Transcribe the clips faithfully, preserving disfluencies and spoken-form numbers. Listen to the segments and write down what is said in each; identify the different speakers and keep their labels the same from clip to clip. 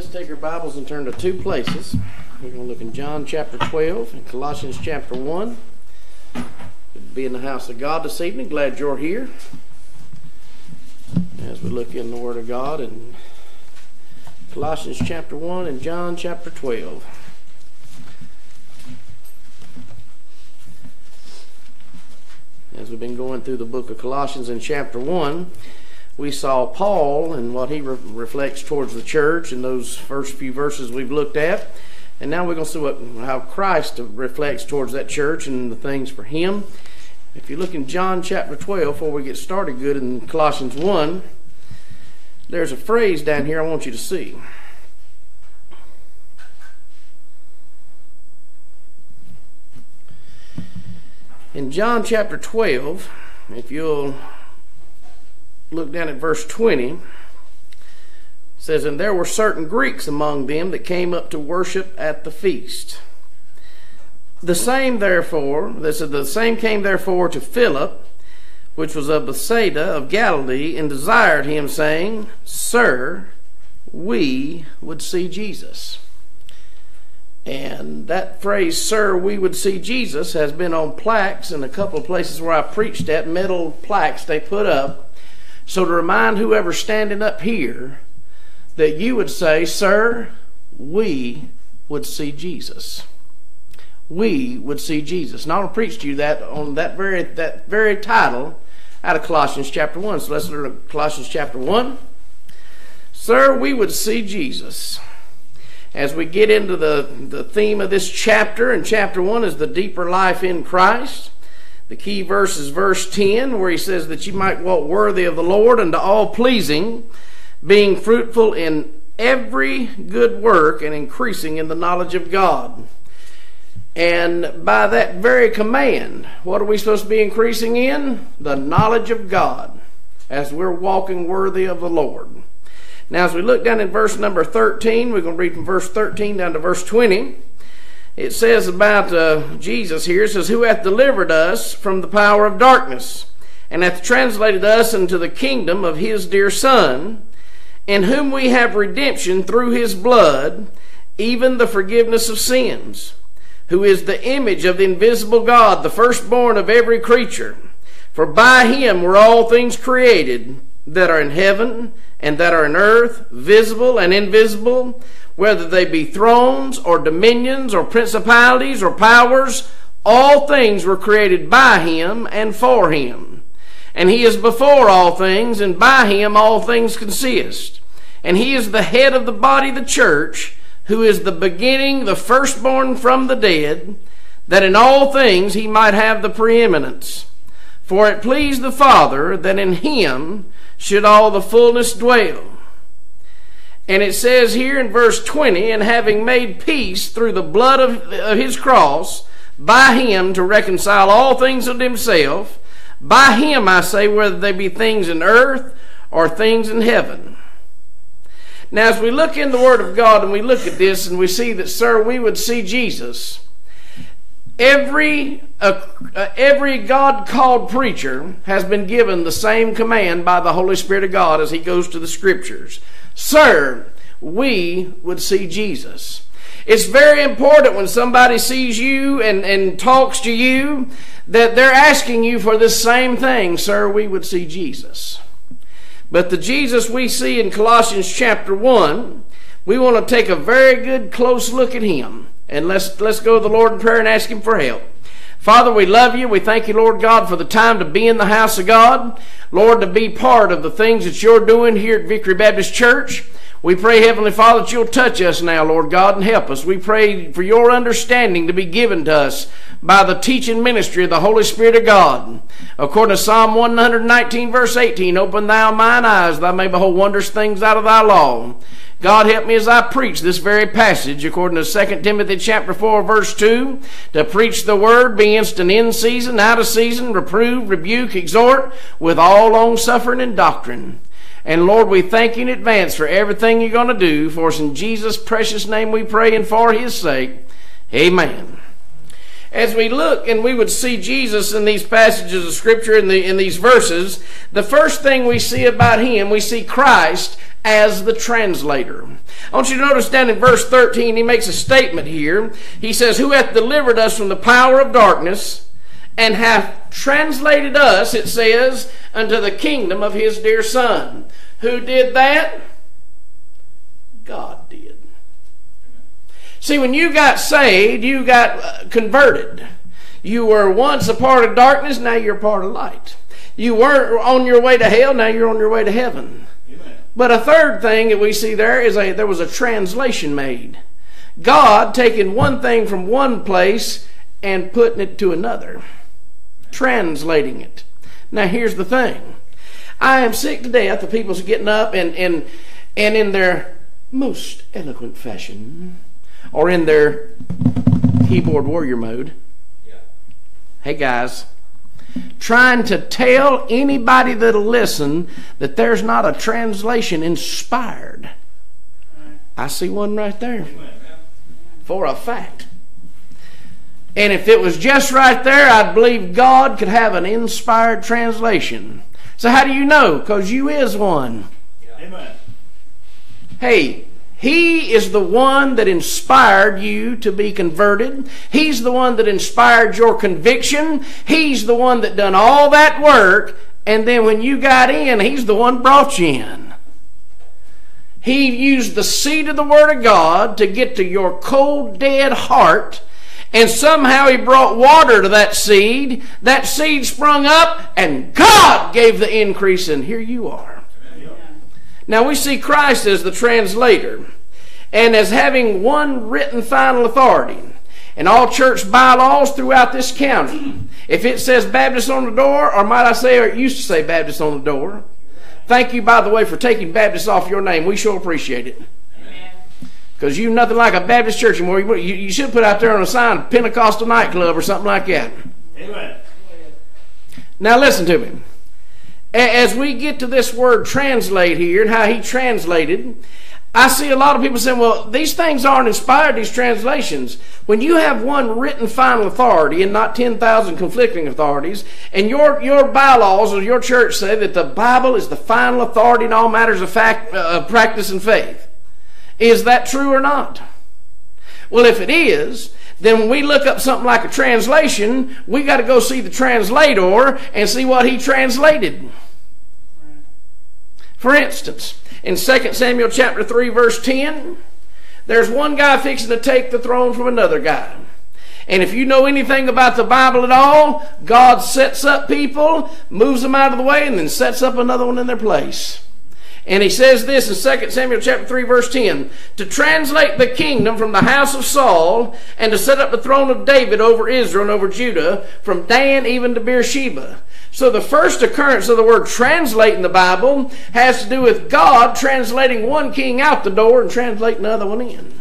Speaker 1: let's take our Bibles and turn to two places. We're going to look in John chapter twelve and Colossians chapter one. Good to be in the house of God this evening. Glad you're here. As we look in the Word of God in Colossians chapter one and John chapter twelve. As we've been going through the book of Colossians in chapter one, we saw Paul and what he re- reflects towards the church in those first few verses we've looked at. And now we're going to see what, how Christ reflects towards that church and the things for him. If you look in John chapter twelve, before we get started good in Colossians one, there's a phrase down here I want you to see. In John chapter twelve, if you'll look down at verse twenty, it says, "And there were certain Greeks among them that came up to worship at the feast. The same therefore, this is the same came therefore to Philip, which was of Bethsaida of Galilee, and desired him, saying, Sir, we would see Jesus." And that phrase, "Sir, we would see Jesus," has been on plaques in a couple of places where I preached at, metal plaques they put up. So to remind whoever's standing up here that you would say, "Sir, we would see Jesus." We would see Jesus. And I want to preach to you that on that very that very title out of Colossians chapter one. So let's learn Colossians chapter one. Sir, we would see Jesus. As we get into the, the theme of this chapter, and chapter one is the deeper life in Christ. The key verse is verse ten, where he says that you might walk worthy of the Lord unto all pleasing, being fruitful in every good work and increasing in the knowledge of God. And by that very command, what are we supposed to be increasing in? The knowledge of God, as we're walking worthy of the Lord. Now, as we look down in verse number thirteen, we're going to read from verse thirteen down to verse twenty. It says about uh, Jesus here, it says, "Who hath delivered us from the power of darkness, and hath translated us into the kingdom of his dear Son, in whom we have redemption through his blood, even the forgiveness of sins, who is the image of the invisible God, the firstborn of every creature. For by him were all things created, that are in heaven and that are in earth, visible and invisible, whether they be thrones or dominions or principalities or powers, all things were created by him and for him. And he is before all things, and by him all things consist. And he is the head of the body, the church, who is the beginning, the firstborn from the dead, that in all things he might have the preeminence. For it pleased the Father that in him should all the fullness dwell." And it says here in verse twenty, "And having made peace through the blood of, of his cross, by him to reconcile all things unto himself, by him, I say, whether they be things in earth or things in heaven." Now, as we look in the Word of God and we look at this and we see that, sir, we would see Jesus, every uh, uh, every God-called preacher has been given the same command by the Holy Spirit of God as he goes to the Scriptures. Sir, we would see Jesus. It's very important when somebody sees you and, and talks to you that they're asking you for this same thing. Sir, we would see Jesus. But the Jesus we see in Colossians chapter one, we want to take a very good close look at him. And let's, let's go to the Lord in prayer and ask him for help. Father, we love you. We thank you, Lord God, for the time to be in the house of God. Lord, to be part of the things that you're doing here at Victory Baptist Church. We pray, Heavenly Father, that you'll touch us now, Lord God, and help us. We pray for your understanding to be given to us by the teaching ministry of the Holy Spirit of God. According to Psalm one nineteen, verse eighteen, "Open thou mine eyes, that I may behold wondrous things out of thy law." God, help me as I preach this very passage, according to Second Timothy chapter four, verse two, to preach the word, be instant in season, out of season, reprove, rebuke, exhort, with all long-suffering and doctrine. And Lord, we thank you in advance for everything you're going to do. For us in Jesus' precious name we pray, and for his sake, amen. As we look and we would see Jesus in these passages of Scripture, in, the, in these verses, the first thing we see about him, we see Christ as the translator. I want you to notice down in verse thirteen, he makes a statement here. He says, who hath delivered us from the power of darkness, and hath translated us, it says, unto the kingdom of his dear Son. Who did that? God did. See, when you got saved, you got converted. You were once a part of darkness, now you're a part of light. You weren't on your way to hell, now you're on your way to heaven. Amen. But a third thing that we see there is a there was a translation made. God taking one thing from one place and putting it to another. Translating it. Now here's the thing. I am sick to death of people getting up and, and, and in their most eloquent fashion, or in their keyboard warrior mode, yeah. Hey guys, trying to tell anybody that'll listen that there's not a translation inspired. I see one right there. For a fact. And if it was just right there, I'd believe God could have an inspired translation. So how do you know? Because you is one. Amen. Hey, He is the one that inspired you to be converted. He's the one that inspired your conviction. He's the one that done all that work. And then when you got in, He's the one brought you in. He used the seed of the Word of God to get to your cold, dead heart. And somehow He brought water to that seed. That seed sprung up, and God gave the increase, and here you are. Amen. Now we see Christ as the translator, and as having one written final authority. And all church bylaws throughout this county, if it says Baptist on the door, or might I say, or it used to say Baptist on the door. Thank you, by the way, for taking Baptist off your name. We sure appreciate it. Because you're nothing like a Baptist church anymore. You, you, you should put out there on a sign, Pentecostal nightclub or something like that. Amen. Now listen to me. As we get to this word translate here and how he translated, I see a lot of people saying, well, these things aren't inspired, these translations. When you have one written final authority and not ten thousand conflicting authorities, and your, your bylaws of your church say that the Bible is the final authority in all matters of fact, uh, practice and faith, is that true or not? Well, if it is, then when we look up something like a translation, we got to go see the translator and see what he translated. For instance, in Second Samuel chapter three, verse ten, there's one guy fixing to take the throne from another guy. And if you know anything about the Bible at all, God sets up people, moves them out of the way, and then sets up another one in their place. And he says this in Second Samuel chapter three, verse ten, to translate the kingdom from the house of Saul, and to set up the throne of David over Israel and over Judah, from Dan even to Beersheba. So the first occurrence of the word translate in the Bible has to do with God translating one king out the door and translating the other one in.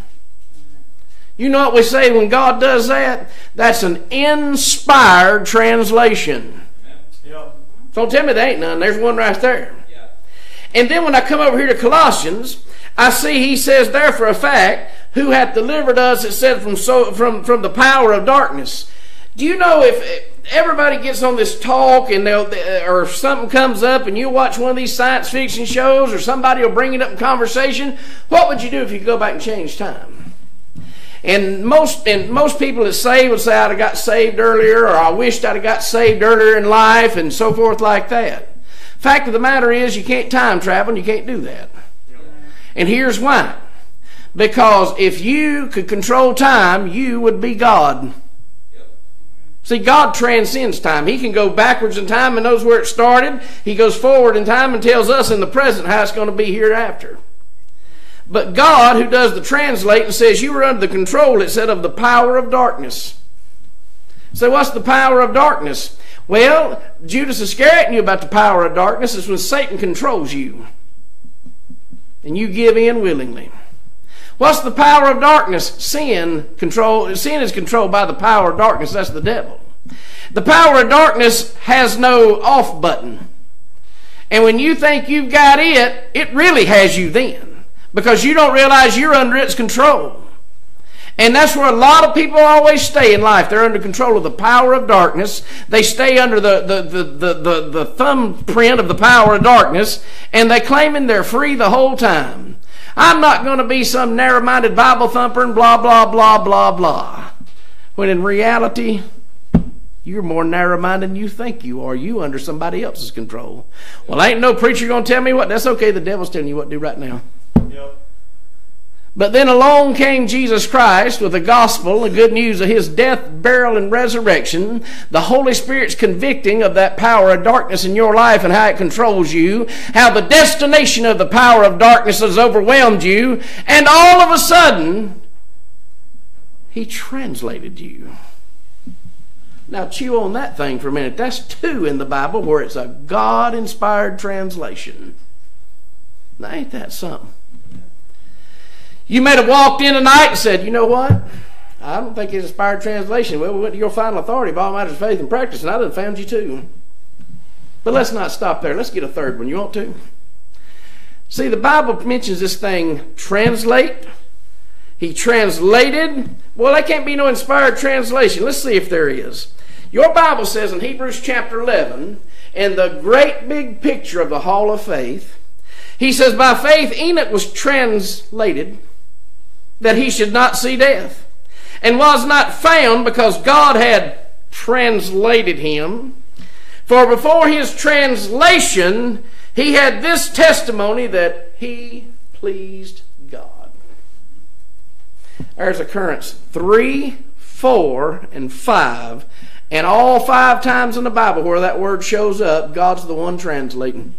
Speaker 1: You know what we say when God does that? That's an inspired translation. Yep. Don't tell me there ain't none. There's one right there. And then when I come over here to Colossians, I see he says there for a fact, who hath delivered us, it said, from so from, from the power of darkness. Do you know if everybody gets on this talk and they'll, or something comes up and you watch one of these science fiction shows or somebody will bring it up in conversation, what would you do if you could go back and change time? And most and most people that say would say, I'd have got saved earlier, or I wished I'd have got saved earlier in life, and so forth like that. Fact of the matter is, you can't time travel and you can't do that. And here's why. Because if you could control time, you would be God. See, God transcends time. He can go backwards in time and knows where it started. He goes forward in time and tells us in the present how it's going to be hereafter. But God, who does the translating, says you were under the control, it said, of the power of darkness. So what's the power of darkness? Well, Judas Iscariot knew about the power of darkness. It's when Satan controls you. And you give in willingly. What's the power of darkness? Sin control. Sin is controlled by the power of darkness. That's the devil. The power of darkness has no off button. And when you think you've got it, it really has you then. Because you don't realize you're under its control. And that's where a lot of people always stay in life. They're under control of the power of darkness. They stay under the, the, the, the, the, the thumbprint of the power of darkness, and they claiming they're free the whole time. I'm not going to be some narrow-minded Bible thumper and blah, blah, blah, blah, blah. When in reality, you're more narrow-minded than you think you are. You under somebody else's control. Well, ain't no preacher going to tell me what. That's okay. The devil's telling you what to do right now. Yep. But then along came Jesus Christ with the gospel, the good news of his death, burial, and resurrection. The Holy Spirit's convicting of that power of darkness in your life and how it controls you. How the destination of the power of darkness has overwhelmed you. And all of a sudden, he translated you. Now chew on that thing for a minute. That's two in the Bible where it's a God-inspired translation. Now ain't that something? You may have walked in tonight and said, you know what? I don't think it's inspired translation. Well, we went to your final authority of all matters of faith and practice, and I done found you too. But let's not stop there. Let's get a third one. You want to? See, the Bible mentions this thing, translate. He translated. Well, there can't be no inspired translation. Let's see if there is. Your Bible says in Hebrews chapter eleven, in the great big picture of the hall of faith, he says, by faith Enoch was translated that he should not see death, and was not found because God had translated him. For before his translation, he had this testimony that he pleased God. There's occurrence three, four, and five. And all five times in the Bible where that word shows up, God's the one translating.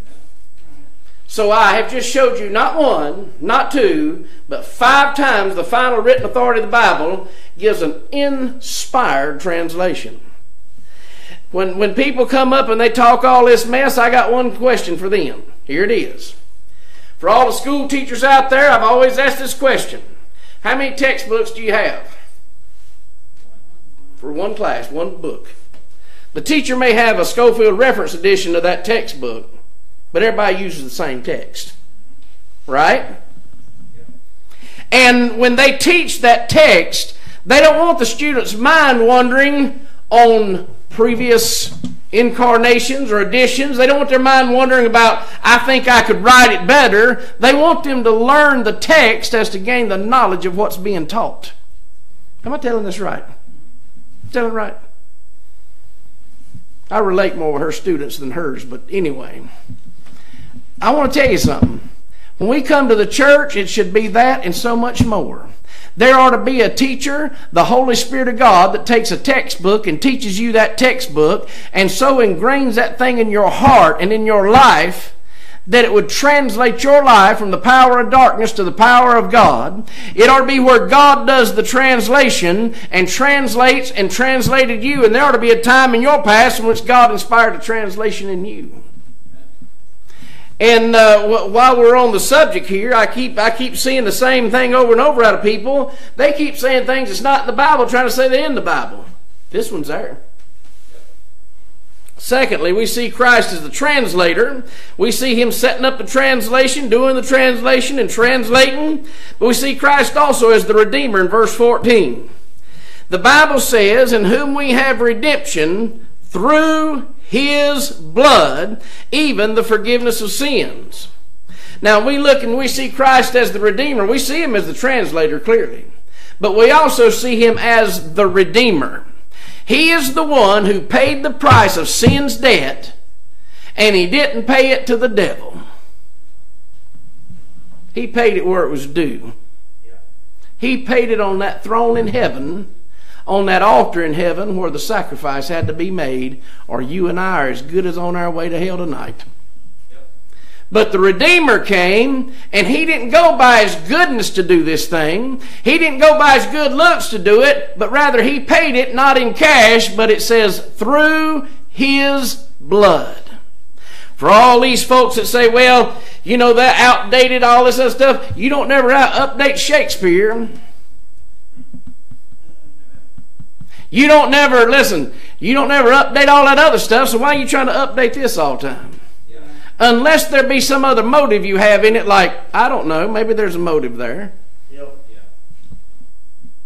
Speaker 1: So I have just showed you not one, not two, but five times the final written authority of the Bible gives an inspired translation. When, when people come up and they talk all this mess, I got one question for them. Here it is. For all the school teachers out there, I've always asked this question. How many textbooks do you have? For one class, one book. The teacher may have a Schofield reference edition of that textbook, but everybody uses the same text. Right? And when they teach that text, they don't want the student's mind wandering on previous incarnations or editions. They don't want their mind wondering about, I think I could write it better. They want them to learn the text as to gain the knowledge of what's being taught. Am I telling this right? Telling it right? I relate more with her students than hers, but anyway. I want to tell you something. When we come to the church, it should be that and so much more. There ought to be a teacher, the Holy Spirit of God, that takes a textbook and teaches you that textbook and so ingrains that thing in your heart and in your life that it would translate your life from the power of darkness to the power of God. It ought to be where God does the translation and translates and translated you, and there ought to be a time in your past in which God inspired a translation in you. And uh, while we're on the subject here, I keep I keep seeing the same thing over and over out of people. They keep saying things that's not in the Bible, trying to say they're in the Bible. This one's there. Secondly, we see Christ as the translator. We see him setting up the translation, doing the translation, and translating. But we see Christ also as the Redeemer in verse fourteen. The Bible says, in whom we have redemption through his blood, even the forgiveness of sins. Now we look and we see Christ as the Redeemer. We see him as the translator clearly. But we also see him as the Redeemer. He is the one who paid the price of sin's debt, and he didn't pay it to the devil. He paid it where it was due. He paid it on that throne in heaven, on that altar in heaven where the sacrifice had to be made, or you and I are as good as on our way to hell tonight. But the Redeemer came, and he didn't go by his goodness to do this thing. He didn't go by his good looks to do it, but rather he paid it not in cash, but it says through his blood. For all these folks that say, well, you know, that outdated, all this other stuff, you don't never update Shakespeare. You don't never, listen, you don't never update all that other stuff, so why are you trying to update this all the time? Unless there be some other motive you have in it, like, I don't know, maybe there's a motive there. Yep.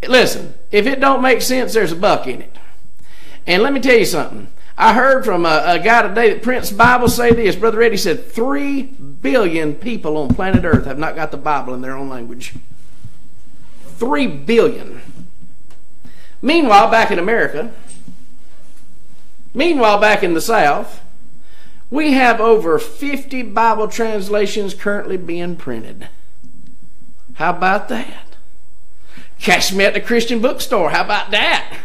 Speaker 1: Listen, if it don't make sense, there's a buck in it. And let me tell you something. I heard from a, a guy today that prints Bible say this. Brother Eddie said three billion people on planet Earth have not got the Bible in their own language. Three billion. Meanwhile, back in America, meanwhile, back in the South, we have over fifty Bible translations currently being printed. How about that? Catch me at the Christian bookstore. How about that?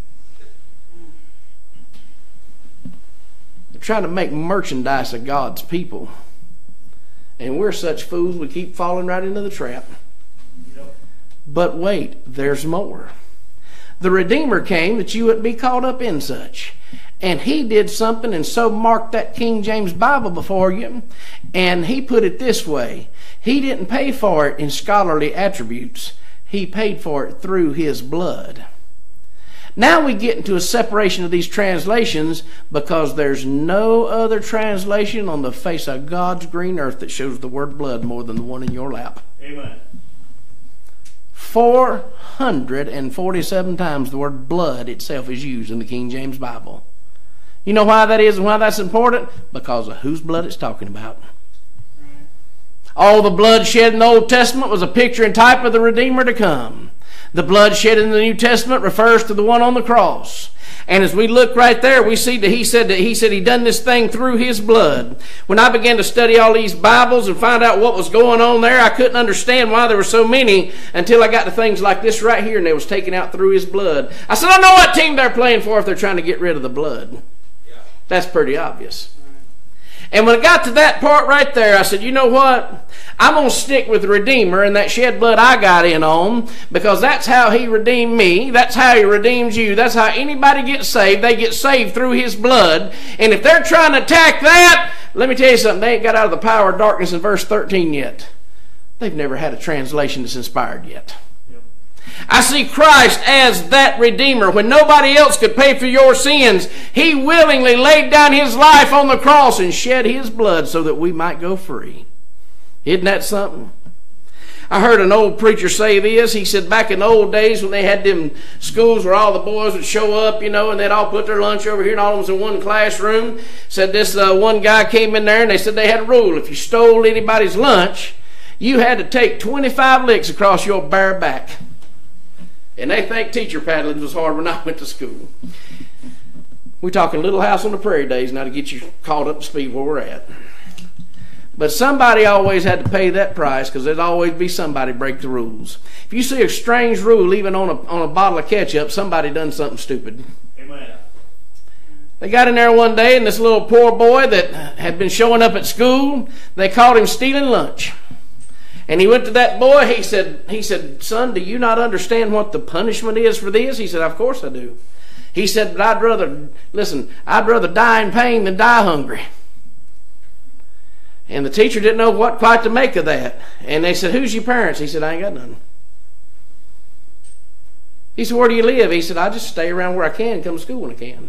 Speaker 1: They're trying to make merchandise of God's people. And we're such fools, we keep falling right into the trap. Yep. But wait, there's more. The Redeemer came that you wouldn't be caught up in such. And he did something and so marked that King James Bible before you. And he put it this way. He didn't pay for it in scholarly attributes. He paid for it through his blood. Now we get into a separation of these translations because there's no other translation on the face of God's green earth that shows the word blood more than the one in your lap.
Speaker 2: Amen.
Speaker 1: four hundred forty-seven times the word blood itself is used in the King James Bible. You know why that is and why that's important? Because of whose blood it's talking about. All the blood shed in the Old Testament was a picture and type of the Redeemer to come. The blood shed in the New Testament refers to the one on the cross. And as we look right there, we see that he said that he said he done this thing through his blood. When I began to study all these Bibles and find out what was going on there, I couldn't understand why there were so many until I got to things like this right here, and they was taken out through his blood. I said, I know what team they're playing for if they're trying to get rid of the blood. Yeah. That's pretty obvious. And when I got to that part right there, I said, you know what? I'm going to stick with the Redeemer and that shed blood I got in on, because that's how he redeemed me. That's how he redeems you. That's how anybody gets saved. They get saved through his blood. And if they're trying to attack that, let me tell you something. They ain't got out of the power of darkness in verse thirteen yet. They've never had a translation that's inspired yet. I see Christ as that Redeemer. When nobody else could pay for your sins, he willingly laid down his life on the cross and shed his blood so that we might go free. Isn't that something? I heard an old preacher say this. He said back in the old days when they had them schools where all the boys would show up, you know, and they'd all put their lunch over here and all of them was in one classroom. Said this uh, one guy came in there and they said they had a rule. If you stole anybody's lunch, you had to take twenty-five licks across your bare back. And they think teacher paddling was hard when I went to school. We're talking Little House on the Prairie days now to get you caught up to speed where we're at. But somebody always had to pay that price because there'd always be somebody break the rules. If you see a strange rule even on a, on a bottle of ketchup, somebody done something stupid.
Speaker 2: Amen.
Speaker 1: They got in there one day and this little poor boy that had been showing up at school, they caught him stealing lunch. And he went to that boy, he said, he said, son, do you not understand what the punishment is for this? He said, of course I do. He said, but I'd rather, listen, I'd rather die in pain than die hungry. And the teacher didn't know what quite to make of that. And they said, who's your parents? He said, I ain't got none. He said, where do you live? He said, I just stay around where I can, come to school when I can.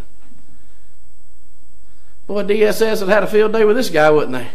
Speaker 1: Boy, D S S had had a field day with this guy, wouldn't they?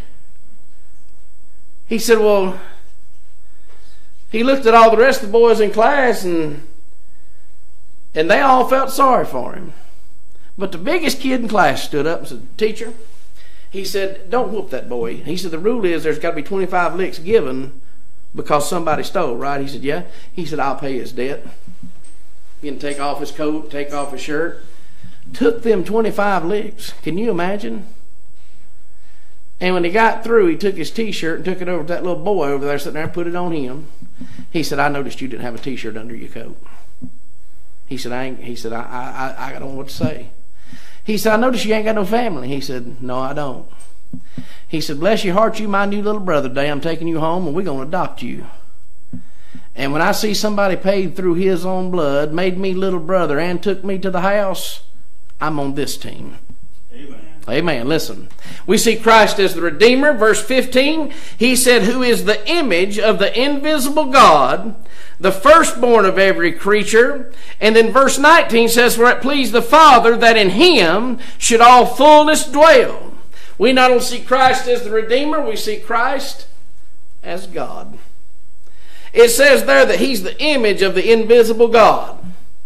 Speaker 1: He said, well, he looked at all the rest of the boys in class and and they all felt sorry for him. But the biggest kid in class stood up and said, teacher, he said, don't whoop that boy. He said, the rule is there's got to be twenty-five licks given because somebody stole, right? He said, yeah. He said, I'll pay his debt. He can take off his coat, take off his shirt. Took them twenty-five licks. Can you imagine? And when he got through, he took his T-shirt and took it over to that little boy over there sitting there and put it on him. He said, I noticed you didn't have a T-shirt under your coat. He said, I ain't, he said, I, I, I don't know what to say. He said, I noticed you ain't got no family. He said, no, I don't. He said, bless your heart, you my new little brother today. I'm taking you home and we're going to adopt you. And when I see somebody paid through his own blood, made me little brother, and took me to the house, I'm on this team.
Speaker 2: Amen.
Speaker 1: Amen. Listen, we see Christ as the Redeemer. Verse fifteen, he said, who is the image of the invisible God, the firstborn of every creature. And then verse nineteen says, for it pleased the Father that in him should all fullness dwell. We not only see Christ as the Redeemer, we see Christ as God. It says there that He's the image of the invisible God.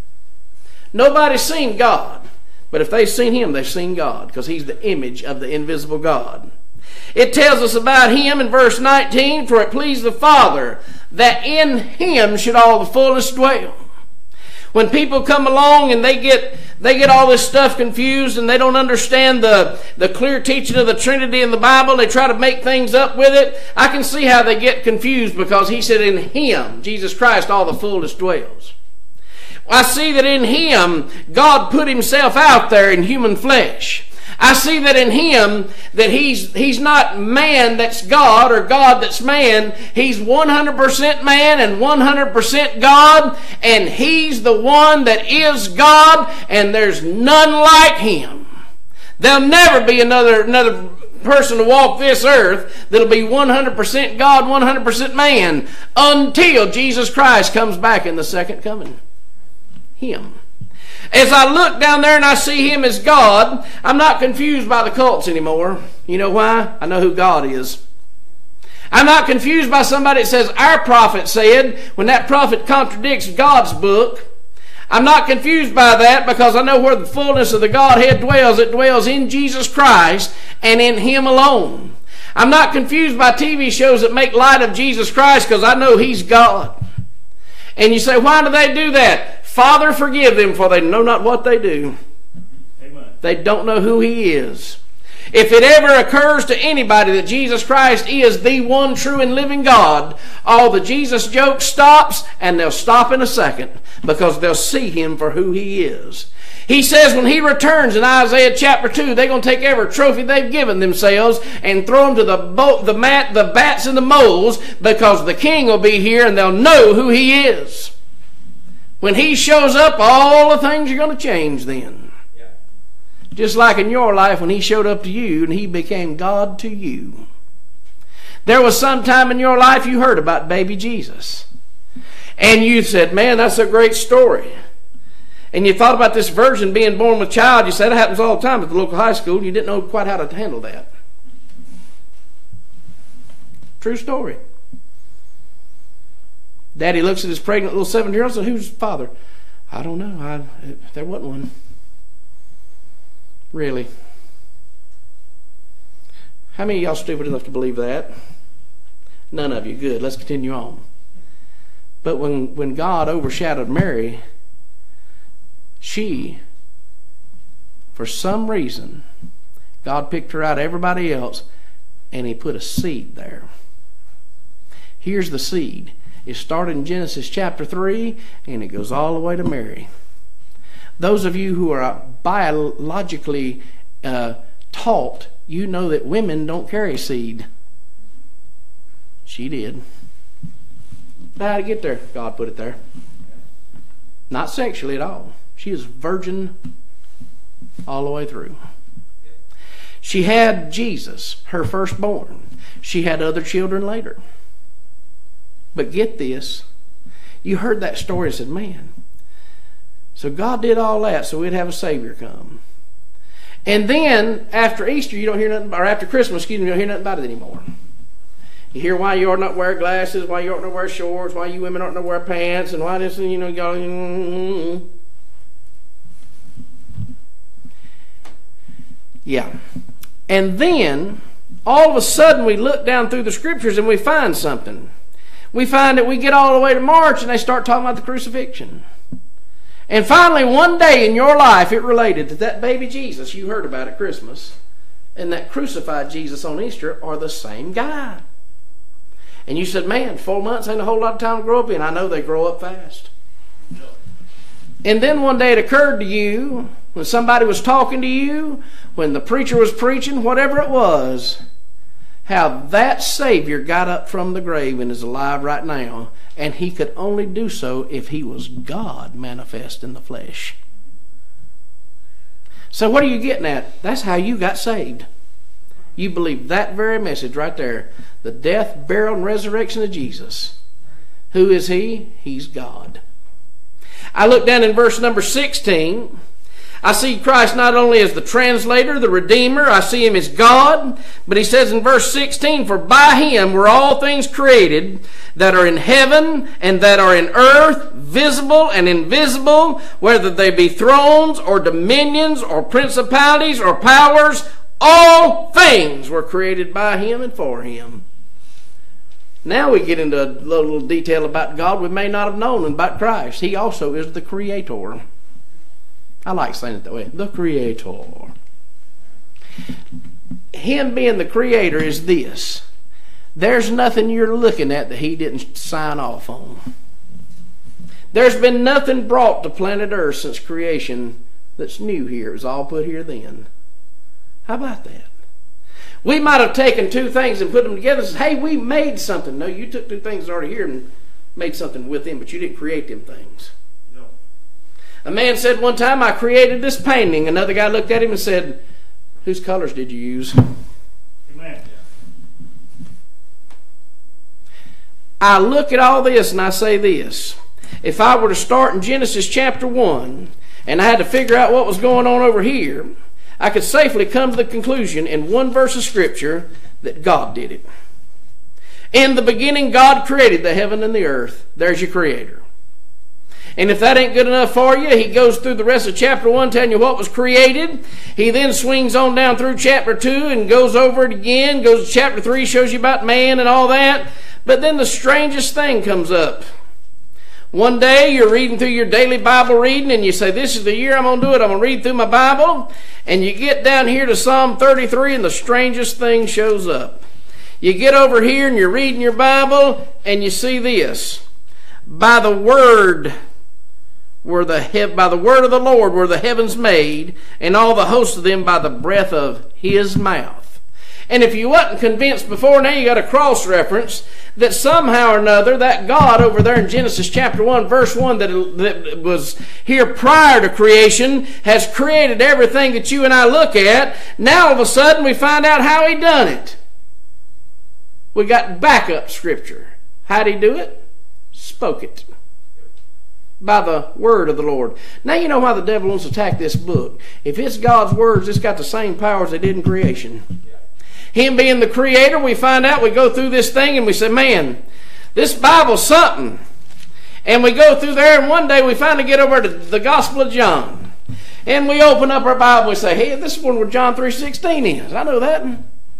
Speaker 1: Nobody's seen God, but if they've seen Him, they've seen God, because He's the image of the invisible God. It tells us about Him in verse nineteen, for it pleased the Father that in Him should all the fullness dwell. When people come along and they get they get all this stuff confused and they don't understand the, the clear teaching of the Trinity in the Bible, they try to make things up with it, I can see how they get confused, because He said in Him, Jesus Christ, all the fullness dwells. I see that in Him, God put Himself out there in human flesh. I see that in Him, that He's He's not man that's God or God that's man. He's one hundred percent man and one hundred percent God, and He's the one that is God, and there's none like Him. There'll never be another another person to walk this earth that'll be one hundred percent God, one hundred percent man, until Jesus Christ comes back in the second coming. Him. As I look down there and I see Him as God, I'm not confused by the cults anymore. You know why? I know who God is. I'm not confused by somebody that says, our prophet said, when that prophet contradicts God's book. I'm not confused by that, because I know where the fullness of the Godhead dwells. It dwells in Jesus Christ and in Him alone. I'm not confused by T V shows that make light of Jesus Christ, because I know He's God. And you say, why do they do that? Father, forgive them, for they know not what they do. Amen. They don't know who He is. If it ever occurs to anybody that Jesus Christ is the one true and living God, all the Jesus joke stops, and they'll stop in a second, because they'll see Him for who He is. He says when He returns in Isaiah chapter two, they're going to take every trophy they've given themselves and throw them to the, bo- the, mat, the bats and the moles, because the King will be here and they'll know who He is. When He shows up, all the things are going to change then. Yeah. Just like in your life when He showed up to you and He became God to you. There was some time in your life you heard about baby Jesus. And you said, man, that's a great story. And you thought about this virgin being born with child. You said it happens all the time at the local high school. You didn't know quite how to handle that. True story. Daddy looks at his pregnant little seven-year-old and says, who's father? I don't know. I, there wasn't one. Really. How many of y'all stupid enough to believe that? None of you. Good. Let's continue on. But when, when God overshadowed Mary, she, for some reason, God picked her out of everybody else, and He put a seed there. Here's the seed. It started in Genesis chapter three, and it goes all the way to Mary. Those of you who are biologically uh, taught, you know that women don't carry seed. She did. But how did it get there? God put it there. Not sexually at all. She is virgin all the way through. She had Jesus, her firstborn. She had other children later. But get this, you heard that story and said, man, so God did all that so we'd have a Savior come. And then, after Easter, you don't hear nothing, or after Christmas, excuse me, you don't hear nothing about it anymore. You hear why you ought not wear glasses, why you ought not wear shorts, why you women ought not wear pants, and why this, you know, you got mm-hmm. Yeah. And then, all of a sudden, we look down through the Scriptures and we find something. We find that we get all the way to March and they start talking about the crucifixion. And finally, one day in your life, it related that that baby Jesus you heard about at Christmas and that crucified Jesus on Easter are the same guy. And you said, man, four months ain't a whole lot of time to grow up in. I know they grow up fast. And then one day it occurred to you, when somebody was talking to you, when the preacher was preaching, whatever it was, how that Savior got up from the grave and is alive right now, and He could only do so if He was God manifest in the flesh. So what are you getting at? That's how you got saved. You believe that very message right there. The death, burial, and resurrection of Jesus. Who is He? He's God. I look down in verse number sixteen. I see Christ not only as the translator, the Redeemer, I see Him as God, but He says in verse sixteen, for by Him were all things created that are in heaven and that are in earth, visible and invisible, whether they be thrones or dominions or principalities or powers, all things were created by Him and for Him. Now we get into a little detail about God we may not have known about Christ. He also is the Creator. I like saying it that way. The Creator. Him being the Creator is this. There's nothing you're looking at that He didn't sign off on. There's been nothing brought to planet Earth since creation that's new here. It was all put here then. How about that? We might have taken two things and put them together and said, hey, we made something. No, you took two things already here and made something with them, but you didn't create them things. No. A man said one time, I created this painting. Another guy looked at him and said, whose colors did you use? Amen. I look at all this and I say this. If I were to start in Genesis chapter one and I had to figure out what was going on over here, I could safely come to the conclusion in one verse of Scripture that God did it. In the beginning, God created the heaven and the earth. There's your Creator. And if that ain't good enough for you, he goes through the rest of chapter one telling you what was created. He then swings on down through chapter two and goes over it again. Goes to chapter three, shows you about man and all that. But then the strangest thing comes up. One day you're reading through your daily Bible reading and you say, this is the year I'm going to do it. I'm going to read through my Bible. And you get down here to Psalm thirty-three and the strangest thing shows up. You get over here and you're reading your Bible and you see this. By the word were the he- by the word of the Lord were the heavens made, and all the hosts of them by the breath of His mouth. And if you wasn't convinced before, now you got a cross-reference that somehow or another that God over there in Genesis chapter one, verse one, that, that was here prior to creation, has created everything that you and I look at. Now all of a sudden we find out how He done it. We got backup scripture. How'd He do it? Spoke it. By the word of the Lord. Now you know why the devil wants to attack this book. If it's God's words, it's got the same power as it did in creation. Him being the creator, we find out, we go through this thing and we say, man, this Bible's something. And we go through there and one day we finally get over to the Gospel of John. And we open up our Bible and we say, hey, this is one where John three sixteen is. I know that.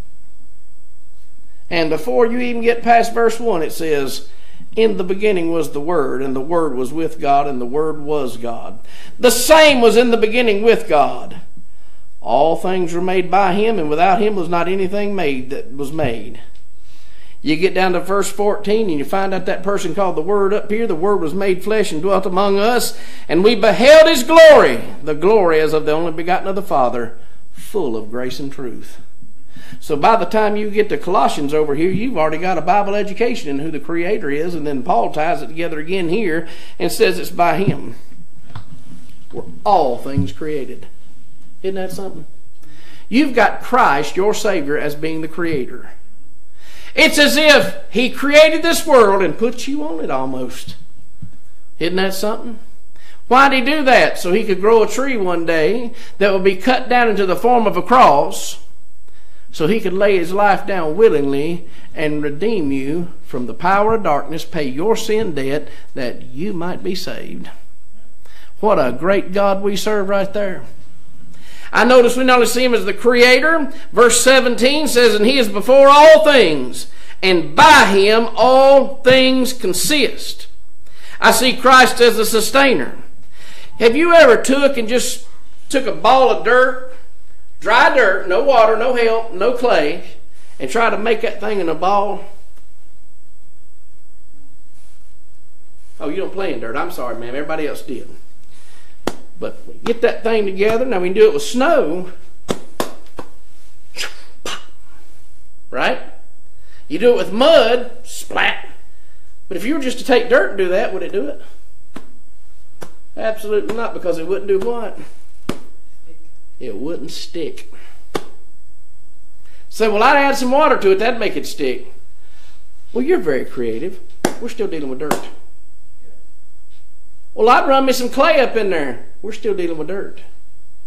Speaker 1: And before you even get past verse one, it says, in the beginning was the Word, and the Word was with God, and the Word was God. The same was in the beginning with God. All things were made by Him, and without Him was not anything made that was made. You get down to verse fourteen, and you find out that person called the Word up here. The Word was made flesh and dwelt among us, and we beheld His glory, the glory as of the only begotten of the Father, full of grace and truth. So by the time you get to Colossians over here, you've already got a Bible education in who the Creator is, and then Paul ties it together again here and says it's by Him were all things created. Isn't that something? You've got Christ, your Savior, as being the Creator. It's as if He created this world and put you on it almost. Isn't that something? Why did He do that? So He could grow a tree one day that would be cut down into the form of a cross, so He could lay His life down willingly and redeem you from the power of darkness, pay your sin debt that you might be saved. What a great God we serve right there. I notice we not only see Him as the Creator. Verse seventeen says, and He is before all things, and by Him all things consist. I see Christ as the sustainer. Have you ever took and just took a ball of dirt, dry dirt, no water, no help, no clay, and try to make that thing in a ball? Oh, you don't play in dirt. I'm sorry, ma'am. Everybody else did. But get that thing together. Now we can do it with snow. Right? You do it with mud. Splat. But if you were just to take dirt and do that, would it do it? Absolutely not, because it wouldn't do what? It wouldn't stick. Say, well, I'd add some water to it. That'd make it stick. Well, you're very creative. We're still dealing with dirt. Well, I'd run me some clay up in there. We're still dealing with dirt.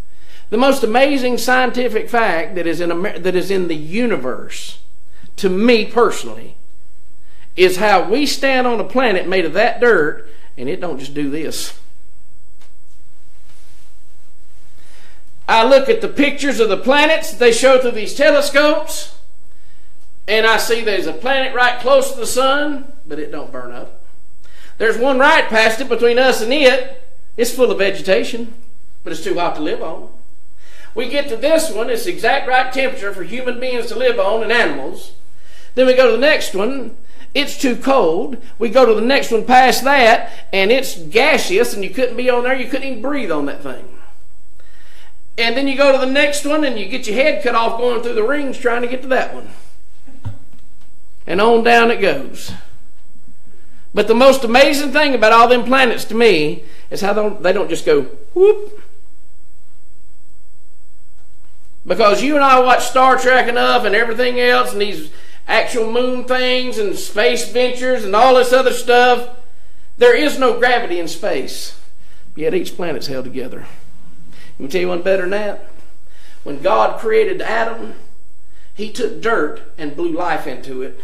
Speaker 1: The most amazing scientific fact that is in Amer- that is in the universe, to me personally, is how we stand on a planet made of that dirt, and it don't just do this. I look at the pictures of the planets they show through these telescopes, and I see there's a planet right close to the sun, but it don't burn up. There's one right past it between us and it. It's full of vegetation, but it's too hot to live on. We get to this one, it's the exact right temperature for human beings to live on and animals. Then we go to the next one, it's too cold. We go to the next one past that, and it's gaseous, and you couldn't be on there, you couldn't even breathe on that thing. And then you go to the next one, and you get your head cut off going through the rings trying to get to that one. And on down it goes. But the most amazing thing about all them planets to me is how they don't, they don't just go whoop. Because you and I watch Star Trek enough and everything else and these actual moon things and space ventures and all this other stuff. There is no gravity in space. Yet each planet's held together. Let me tell you one better than that. When God created Adam, He took dirt and blew life into it.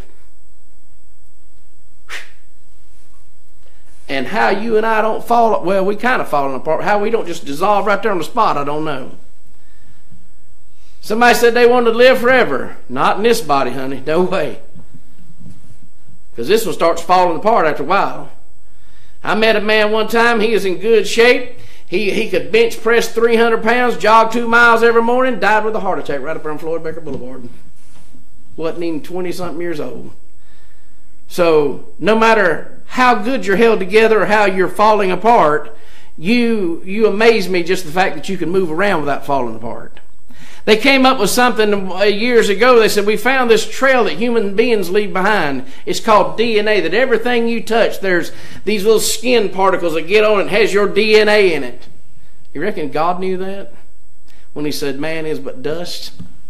Speaker 1: And how you and I don't fall, well, we kind of falling apart. How we don't just dissolve right there on the spot, I don't know. Somebody said they wanted to live forever. Not in this body, honey. No way. Because this one starts falling apart after a while. I met a man one time. He was in good shape. He, he could bench press three hundred pounds, jog two miles every morning, died with a heart attack right up on Floyd Baker Boulevard. Wasn't even twenty-something years old. So no matter how good you're held together or how you're falling apart, you, you amaze me just the fact that you can move around without falling apart. They came up with something years ago. They said, we found this trail that human beings leave behind. It's called D N A, that everything you touch, there's these little skin particles that get on it and has your D N A in it. You reckon God knew that when He said man is but dust?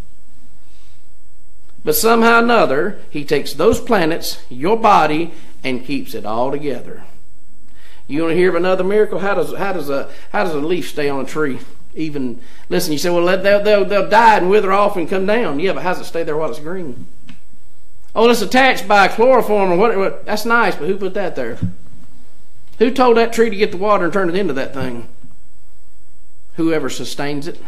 Speaker 1: But somehow or another, He takes those planets, your body, and keeps it all together. You want to hear of another miracle? How does, how does, a, how does a leaf stay on a tree? Even listen, you say, well, they'll, they'll, they'll die and wither off and come down. Yeah, but how does it stay there while it's green? Oh, it's attached by chloroform or whatever. That's nice, but who put that there? Who told that tree to get the water and turn it into that thing? Whoever sustains it.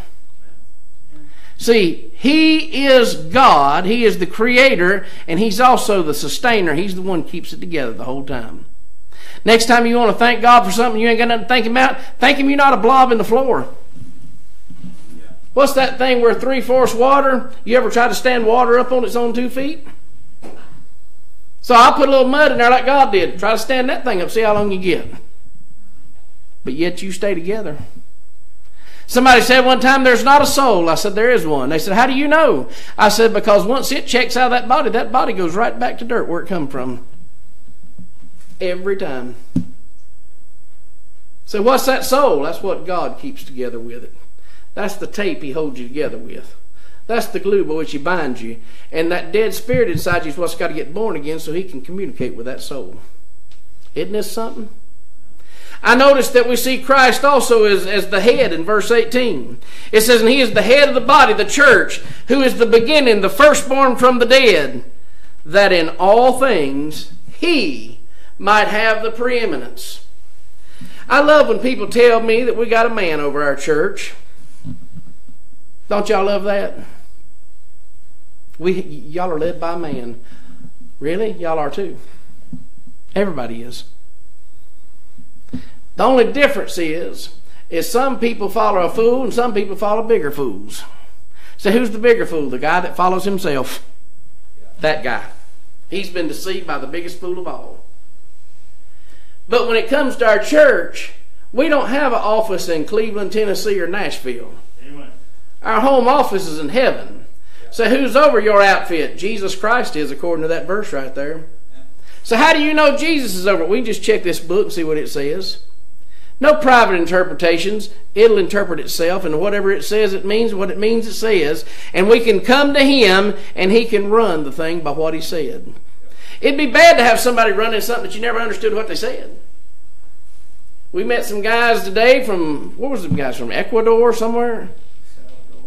Speaker 1: See, He is God. He is the creator, and He's also the sustainer. He's the one who keeps it together the whole time. Next time you want to thank God for something you ain't got nothing to thank Him about, thank Him you're not a blob in the floor. What's that thing where three-fourths water? You ever try to stand water up on its own two feet? So I'll put a little mud in there like God did. Try to stand that thing up, see how long you get. But yet you stay together. Somebody said one time, there's not a soul. I said, there is one. They said, how do you know? I said, because once it checks out of that body, that body goes right back to dirt where it come from. Every time. So what's that soul? That's what God keeps together with it. That's the tape He holds you together with. That's the glue by which He binds you. And that dead spirit inside you is what's got to get born again so He can communicate with that soul. Isn't this something? I noticed that we see Christ also as, as the head in verse eighteen. It says, and He is the head of the body, the church, who is the beginning, the firstborn from the dead, that in all things He might have the preeminence. I love when people tell me that we got a man over our church. Don't y'all love that? We, y'all are led by a man. Really? Y'all are too. Everybody is. The only difference is, is some people follow a fool and some people follow bigger fools. So who's the bigger fool? The guy that follows himself. That guy. He's been deceived by the biggest fool of all. But when it comes to our church, we don't have an office in Cleveland, Tennessee, or Nashville. Amen. Our home office is in heaven. Yeah. So who's over your outfit? Jesus Christ is, according to that verse right there. Yeah. So how do you know Jesus is over it? We can just check this book and see what it says. No private interpretations. It'll interpret itself, and whatever it says it means, what it means it says. And we can come to Him, and He can run the thing by what He said. It'd be bad to have somebody running something that you never understood what they said. We met some guys today from, where was the guys from? Ecuador somewhere?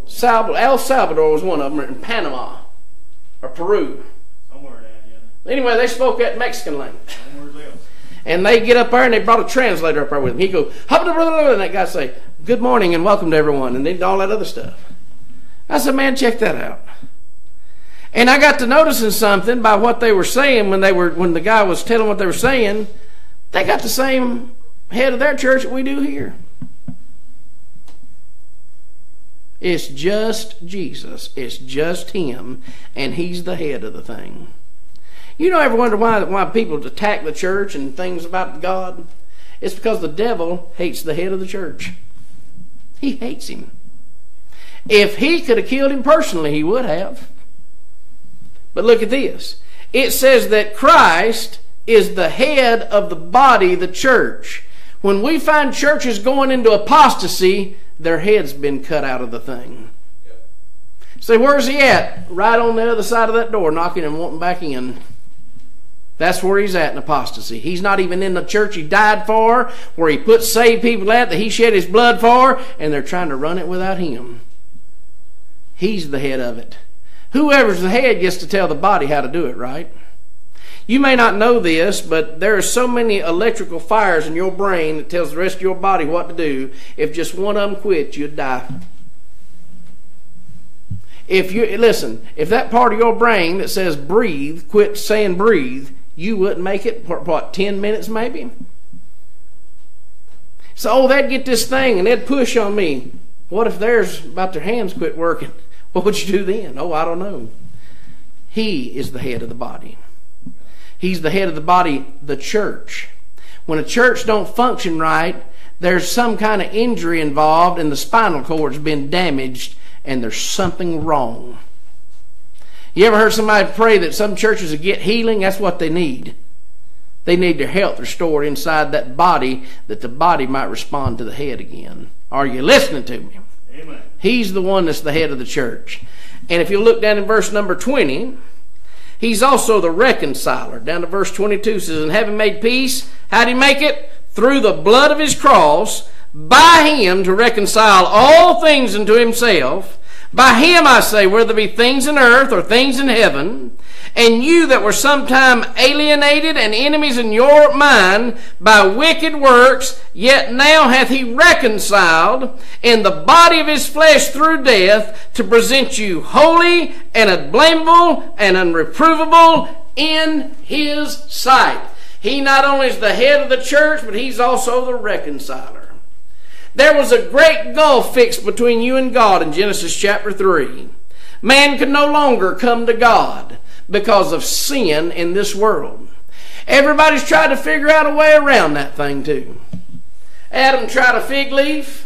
Speaker 1: Salvador, El Salvador was one of them, in Panama or Peru.
Speaker 2: Somewhere down here.
Speaker 1: Anyway, they spoke that Mexican language.
Speaker 2: Somewhere else.
Speaker 1: And they get up there and they brought a translator up there with him. He goes, and that guy say, good morning and welcome to everyone, and then all that other stuff. I said, man, check that out. And I got to noticing something by what they were saying when they were when the guy was telling what they were saying. They got the same head of their church that we do here. It's just Jesus. It's just Him, and He's the head of the thing. You don't ever wonder why why people attack the church and things about God? It's because the devil hates the head of the church. He hates him. If he could have killed him personally, he would have. But look at this. It says that Christ is the head of the body, the church. When we find churches going into apostasy, their head's been cut out of the thing. Yep. Say, where's he at? Right on the other side of that door, knocking and wanting back in. That's where he's at in apostasy. He's not even in the church he died for, where he put saved people at, that he shed his blood for, and they're trying to run it without him. He's the head of it. Whoever's the head gets to tell the body how to do it, right? You may not know this, but there are so many electrical fires in your brain that tells the rest of your body what to do. If just one of them quit, you'd die. If you listen, if that part of your brain that says breathe quit saying breathe, you wouldn't make it, what, ten minutes maybe? So, oh, they'd get this thing and they'd push on me. What if theirs about their hands quit working? What would you do then? Oh, I don't know. He is the head of the body. He's the head of the body, the church. When a church don't function right, there's some kind of injury involved and the spinal cord's been damaged and there's something wrong. You ever heard somebody pray that some churches would get healing? That's what they need. They need their health restored inside that body, that the body might respond to the head again. Are you listening to me?
Speaker 2: Amen.
Speaker 1: He's the one that's the head of the church. And if you look down in verse number twenty, He's also the reconciler. Down to verse twenty-two says, and having made peace, how did He make it? Through the blood of His cross, by Him to reconcile all things unto Himself. By Him, I say, whether there be things in earth or things in heaven, and you that were sometime alienated and enemies in your mind by wicked works, yet now hath He reconciled in the body of His flesh through death, to present you holy and unblameable and unreprovable in His sight. He not only is the head of the church, but He's also the reconciler. There was a great gulf fixed between you and God in Genesis chapter three. Man could no longer come to God because of sin in this world. Everybody's tried to figure out a way around that thing too. Adam tried a fig leaf,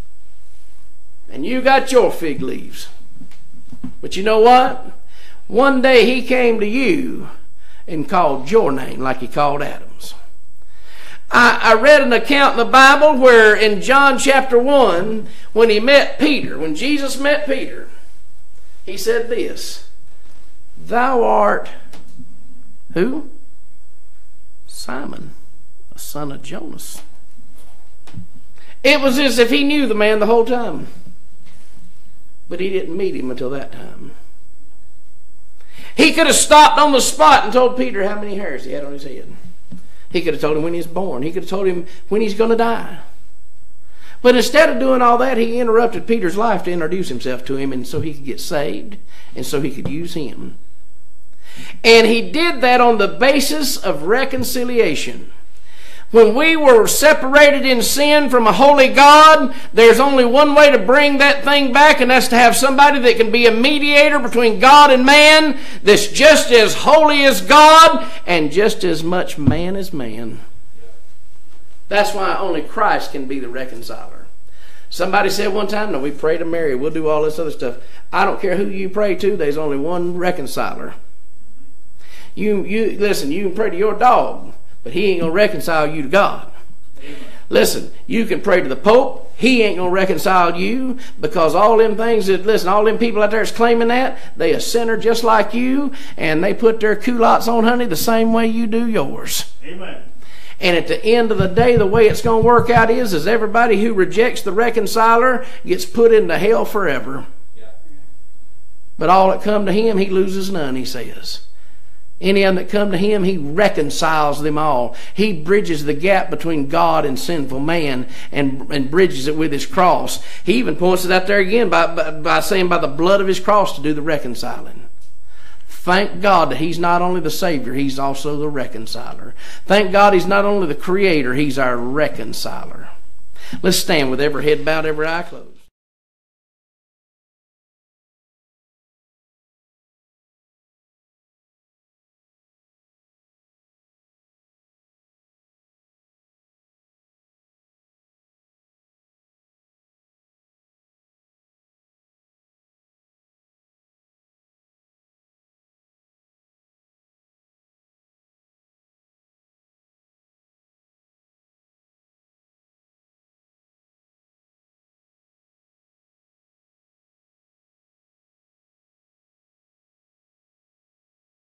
Speaker 1: and you got your fig leaves. But you know what? One day he came to you and called your name like he called Adam's. I, I read an account in the Bible where in John chapter one, when he met Peter, when Jesus met Peter, he said this, thou art who? Simon, the son of Jonas. It was as if he knew the man the whole time. But he didn't meet him until that time. He could have stopped on the spot and told Peter how many hairs he had on his head. He could have told him when he was born. He could have told him when he's going to die. But instead of doing all that, he interrupted Peter's life to introduce himself to him, and so he could get saved, and so he could use him. And he did that on the basis of reconciliation. When we were separated in sin from a holy God, there's only one way to bring that thing back, and that's to have somebody that can be a mediator between God and man, that's just as holy as God and just as much man as man. That's why only Christ can be the reconciler. Somebody said one time, no, we pray to Mary, we'll do all this other stuff. I don't care who you pray to, there's only one reconciler. You, you listen, you can pray to your dog, but he ain't going to reconcile you to God. Amen. Listen, you can pray to the Pope. He ain't going to reconcile you, because all them things that, listen, all them people out there is claiming that, they a sinner just like you, and they put their culottes on, honey, the same way you do yours.
Speaker 2: Amen.
Speaker 1: And at the end of the day, the way it's going to work out is, is everybody who rejects the reconciler gets put into hell forever. But all that come to him, he loses none, he says. Any of them that come to him, he reconciles them all. He bridges the gap between God and sinful man and, and bridges it with his cross. He even points it out there again by, by, by saying by the blood of his cross to do the reconciling. Thank God that he's not only the Savior, he's also the reconciler. Thank God he's not only the Creator, he's our reconciler. Let's stand with every head bowed, every eye closed.